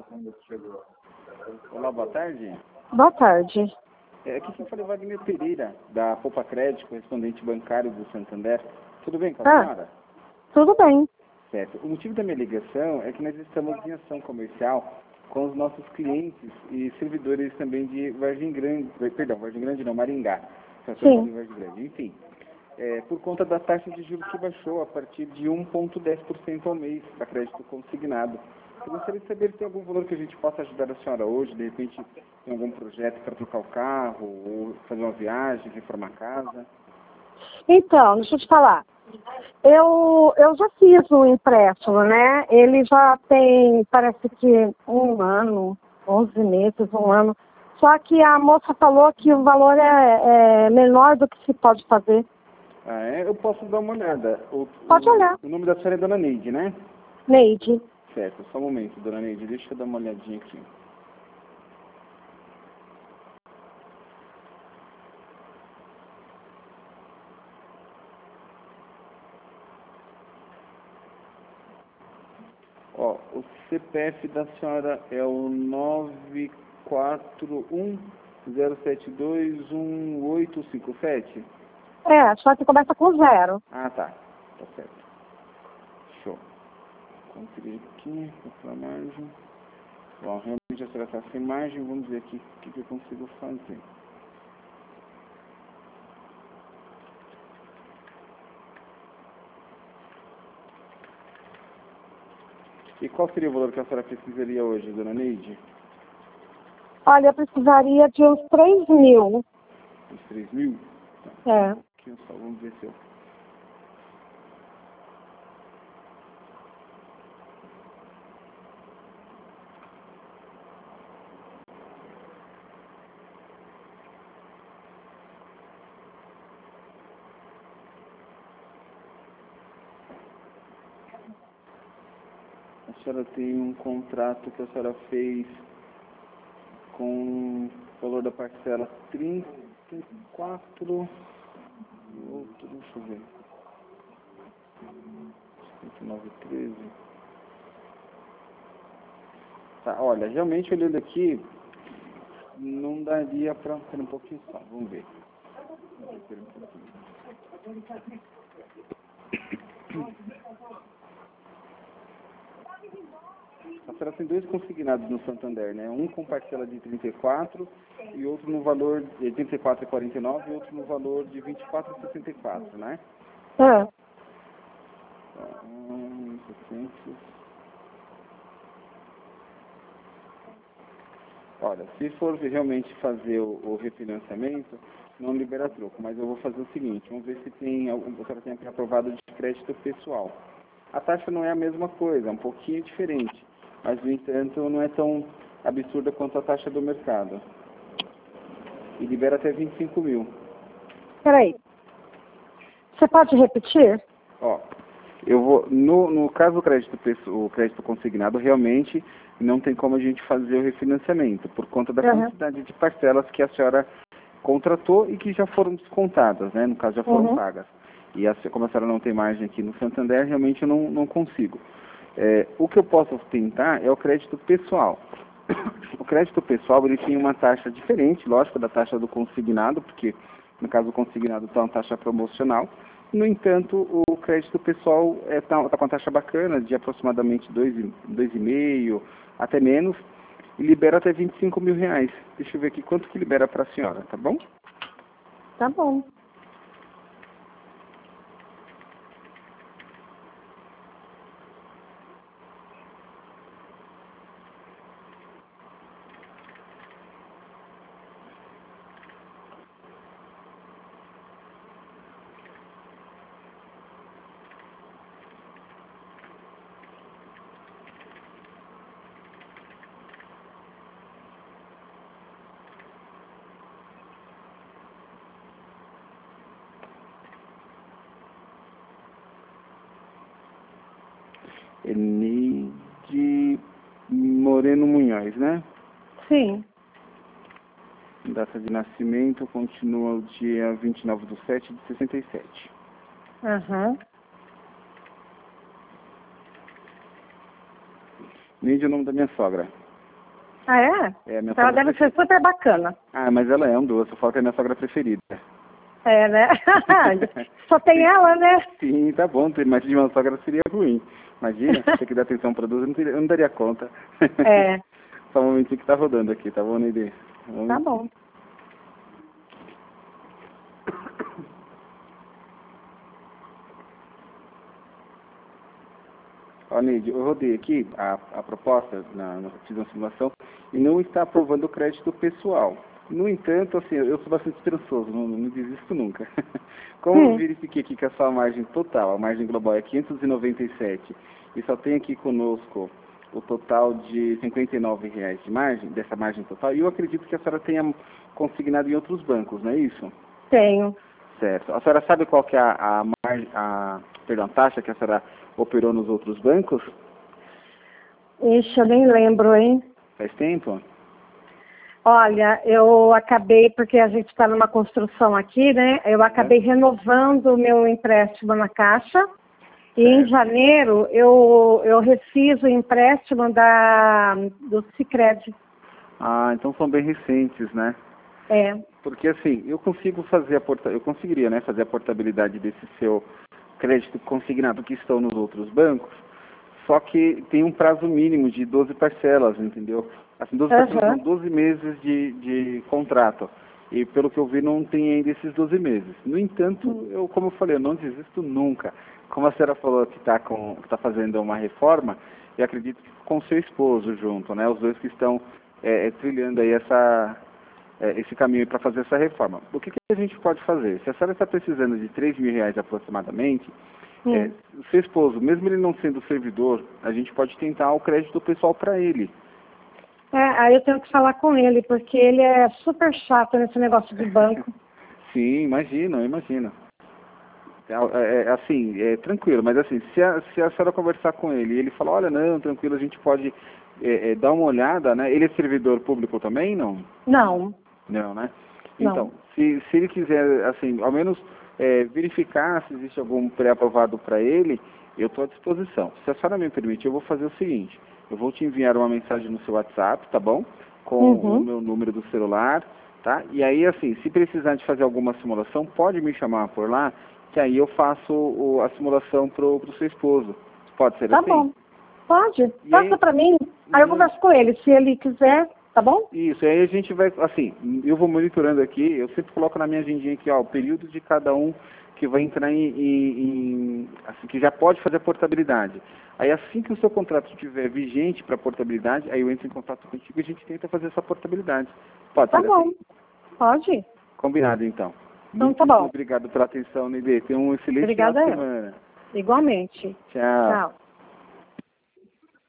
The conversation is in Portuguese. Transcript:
Olá, boa tarde. Boa tarde. Aqui quem fala é Wagner Pereira, da Poupa Crédito, correspondente bancário do Santander. Tudo bem com a senhora? Tudo bem. Certo. O motivo da minha ligação é que nós estamos em ação comercial com os nossos clientes e servidores também de Vargem Grande, Vargem Grande não, Maringá. Sim. Vargem Grande. Enfim, por conta da taxa de juros que baixou a partir de 1,10% ao mês para crédito consignado. Eu gostaria de saber se tem algum valor que a gente possa ajudar a senhora hoje, de repente tem algum projeto para trocar o carro, ou fazer uma viagem, reformar a casa. Então, deixa eu te falar. Eu já fiz um empréstimo, né? Ele já tem, parece que 1 ano, 11 meses, 1 ano. Só que a moça falou que o valor é menor do que se pode fazer. Ah, eu posso dar uma olhada. Pode olhar. O nome da senhora é Dona Neide, né? Neide. Certo, só um momento, Dona Neide, deixa eu dar uma olhadinha aqui. Ó, o CPF da senhora é o 941-072-1857? Só que começa com 0. Ah, tá. Tá certo. Show. Conferir aqui, a margem. Bom, realmente a senhora está sem margem, vamos ver aqui o que eu consigo fazer. E qual seria o valor que a senhora precisaria hoje, Dona Neide? Olha, eu precisaria de uns 3.000. Uns 3.000? É. Aqui, só vamos ver se eu... A senhora tem um contrato que a senhora fez com o valor da parcela 34, outro, deixa eu ver, 59,13. Tá, olha, realmente olhando aqui, não daria para... Espera um pouquinho só, vamos ver. Espera um pouquinho. A senhora tem 2 consignados no Santander, né? Um com parcela de 34 e outro no valor de 34,49 e outro no valor de 24,64, né? É. Olha, se for realmente fazer o refinanciamento, não libera troco, mas eu vou fazer o seguinte, vamos ver se tem algum, a senhora tem aprovado de crédito pessoal. A taxa não é a mesma coisa, é um pouquinho diferente, mas no entanto não é tão absurda quanto a taxa do mercado. E libera até 25.000. Peraí. Você pode repetir? Ó, eu vou, no caso do o crédito consignado, realmente não tem como a gente fazer o refinanciamento, por conta da quantidade de parcelas que a senhora contratou e que já foram descontadas, né? No caso, já foram pagas. E como a senhora não tem margem aqui no Santander, realmente eu não consigo. O que eu posso tentar é o crédito pessoal. O crédito pessoal, ele tem uma taxa diferente, lógico, da taxa do consignado, porque no caso do consignado está uma taxa promocional. No entanto, o crédito pessoal está com uma taxa bacana, de aproximadamente 2,5, até menos, e libera até 25.000 reais. Deixa eu ver aqui quanto que libera para a senhora, tá bom? Tá bom. Eneide Moreno Munhoz, né? Sim. Data de nascimento continua o dia 29/7/67. Aham. Neide é o nome da minha sogra. Ah, é? É, minha Então ela sogra deve ser super bacana. Ah, mas ela é um doce, eu falo que é minha sogra preferida. É, né? Só tem ela, né? Sim, tá bom, ter mais de uma sogra seria ruim. Imagina, ter que dar atenção para duas, eu não daria conta. É, Só um momentinho que tá rodando aqui, tá bom, Neide? tá bom. Ó, Neide, eu rodei aqui a proposta, fiz uma simulação, e não está aprovando o crédito pessoal. No entanto, assim, eu sou bastante esperançoso, não desisto nunca. Como eu verifiquei aqui que a sua margem total, a margem global é 597, e só tem aqui conosco o total de R$ 59,00 de margem, dessa margem total, e eu acredito que a senhora tenha consignado em outros bancos, não é isso? Tenho. Certo. A senhora sabe qual que é a taxa que a senhora operou nos outros bancos? Ixi, eu nem lembro, hein? Faz tempo? Olha, eu acabei, porque a gente está numa construção aqui, né? Eu acabei renovando o meu empréstimo na Caixa. E em janeiro eu refiz o empréstimo do Sicredi. Ah, então são bem recentes, né? É. Porque assim, eu conseguiria, né, fazer a portabilidade desse seu crédito consignado que estão nos outros bancos, só que tem um prazo mínimo de 12 parcelas, entendeu? Assim, 12 parcelas são 12 meses de contrato. E pelo que eu vi, não tem ainda esses 12 meses. No entanto, como eu falei, eu não desisto nunca. Como a senhora falou que está fazendo uma reforma, eu acredito que com seu esposo junto, né? Os dois que estão trilhando aí esse caminho para fazer essa reforma. O que a gente pode fazer? Se a senhora está precisando de R$ 3.000 aproximadamente, o seu esposo, mesmo ele não sendo servidor, a gente pode tentar o crédito pessoal para ele. Aí eu tenho que falar com ele, porque ele é super chato nesse negócio de banco. Sim, imagino. Assim, tranquilo, mas assim, se a senhora conversar com ele e ele falar, olha, não, tranquilo, a gente pode dar uma olhada, né? Ele é servidor público também, não? Não. Não, né? Não. Então, se ele quiser, assim, ao menos verificar se existe algum pré-aprovado para ele, eu estou à disposição. Se a senhora me permite, eu vou fazer o seguinte, eu vou te enviar uma mensagem no seu WhatsApp, tá bom? Com o meu número do celular, tá? E aí, assim, se precisar de fazer alguma simulação, pode me chamar por lá, que aí eu faço a simulação pro seu esposo. Pode ser assim? Tá bom. Pode. E Passa aí, pra mim. Aí eu converso com ele. Se ele quiser, tá bom? Isso, aí a gente vai, assim, eu vou monitorando aqui, eu sempre coloco na minha agendinha aqui, ó, o período de cada um que vai entrar assim, que já pode fazer a portabilidade. Aí assim que o seu contrato estiver vigente para portabilidade, aí eu entro em contato contigo e a gente tenta fazer essa portabilidade. Pode ser Tá bom. assim? Pode. Combinado, então. Então tá bom. Muito obrigado pela atenção, Neide. Tenha um excelente final Obrigada de eu. semana. Igualmente. Tchau. Tchau.